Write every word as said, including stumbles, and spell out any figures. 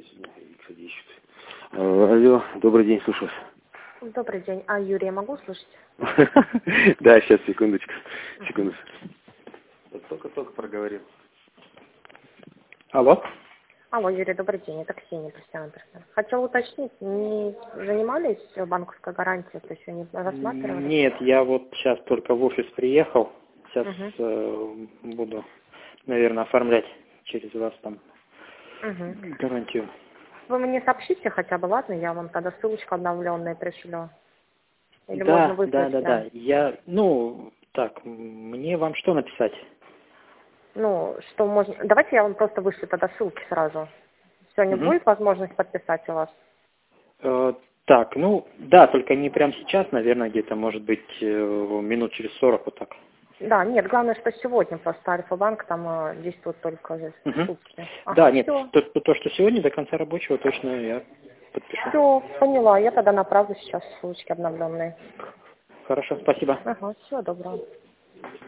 Алло, добрый день, слушаю вас. Добрый день. А Юрия могу слышать? Да, сейчас, секундочку. Секунду. Только-только проговорил. Алло? Алло, Юрий, добрый день. Это Ксения, профессиональный партнер. Хотела уточнить, не занимались банковской гарантией, то еще не рассматривали? Нет, я вот сейчас только в офис приехал. Сейчас Угу. э, буду, наверное, оформлять через вас там Угу. гарантию. Вы мне сообщите хотя бы, ладно? Я вам тогда ссылочку обновленную пришлю. Или Да, можно выслать да, да, прям? да. Я, ну, так, мне вам что написать? Ну, что можно... Давайте я вам просто вышлю тогда ссылки сразу. Сегодня Угу. будет возможность подписать у вас? Э, так, ну, да, только не прямо сейчас, наверное, где-то, может быть, э, минут через сорок вот так. Да, нет, главное, что сегодня просто Альфа-банк там э, действует только же Угу. сутки. Ага, Да, нет, все. то, то, то, что сегодня до конца рабочего, точно я подпишу. Все, поняла. Я тогда направлю сейчас ссылочки обновленные. Хорошо, спасибо. Ага, всего доброго.